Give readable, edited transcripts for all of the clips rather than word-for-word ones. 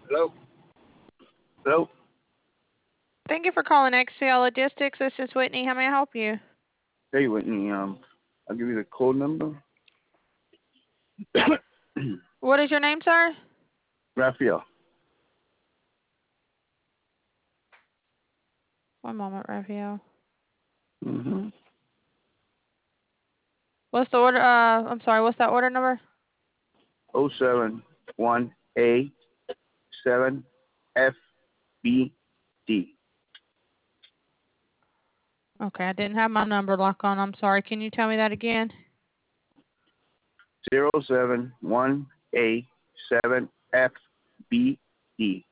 Hello? Hello? Thank you for calling XCL Logistics. This is Whitney. How may I help you? Hey, Whitney. I'll give you the code number. What is your name, sir? Raphael. One moment, Raphael. Mm-hmm. What's the order? I'm sorry. What's that order number? 071A7FBD. Okay, I didn't have my number lock on. I'm sorry. Can you tell me that again? 071A7FBD.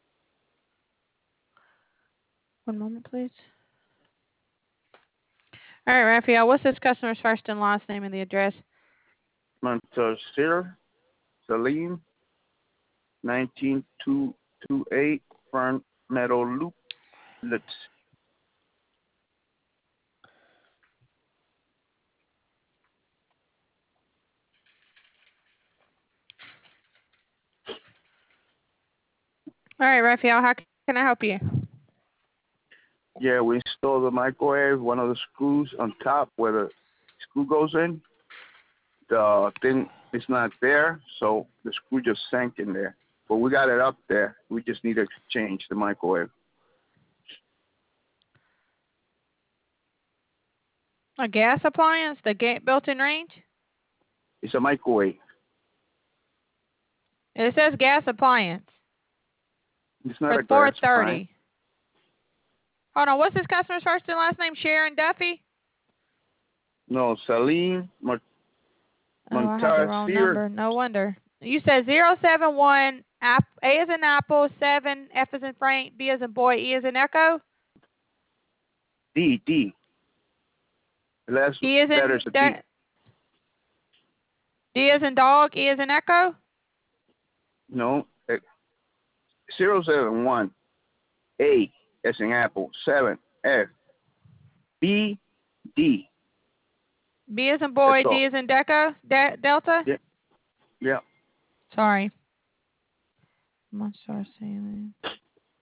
One moment, please. All right, Raphael. What's this customer's first and last name and the address? Montasir Salim, 19228 Fern Meadow Loop, Litz. All right, Raphael. How can I help you? Yeah, we installed the microwave, one of the screws on top where the screw goes in. The thing is not there, so the screw just sank in there. But we got it up there. We just need to change the microwave. A gas appliance? The built-in range? It's a microwave. It says gas appliance. It's not a For gas 430. appliance. Hold on. What's this customer's first and last name? Sharon Duffy? No, Salim Oh, I had the wrong number. No wonder. You said 071 A as in apple, 7 F as in Frank, B as in boy, E as in echo. D. The last D as letter in is a D. D as in dog, E as in echo. No, 071 A as in apple, 7 F B D. B as in boy, D as in deco, delta. Yeah. Sorry. I'm gonna start saying that.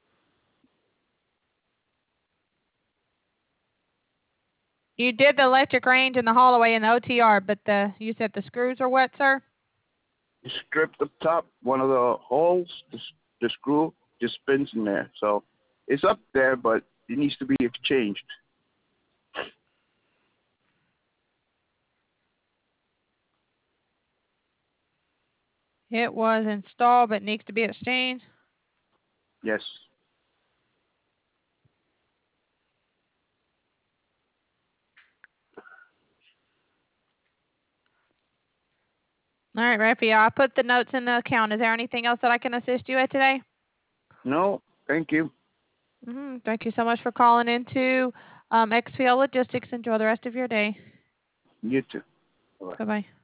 You did the electric range in the hallway in the OTR, but you said the screws are what, sir? You strip the top, one of the holes, the screw just spins in there. So it's up there, but it needs to be exchanged. It was installed, but needs to be exchanged. Yes. All right, Raphael, I put the notes in the account. Is there anything else that I can assist you with today? No, thank you. Thank you so much for calling into XPL Logistics. Enjoy the rest of your day. You too. Bye-bye.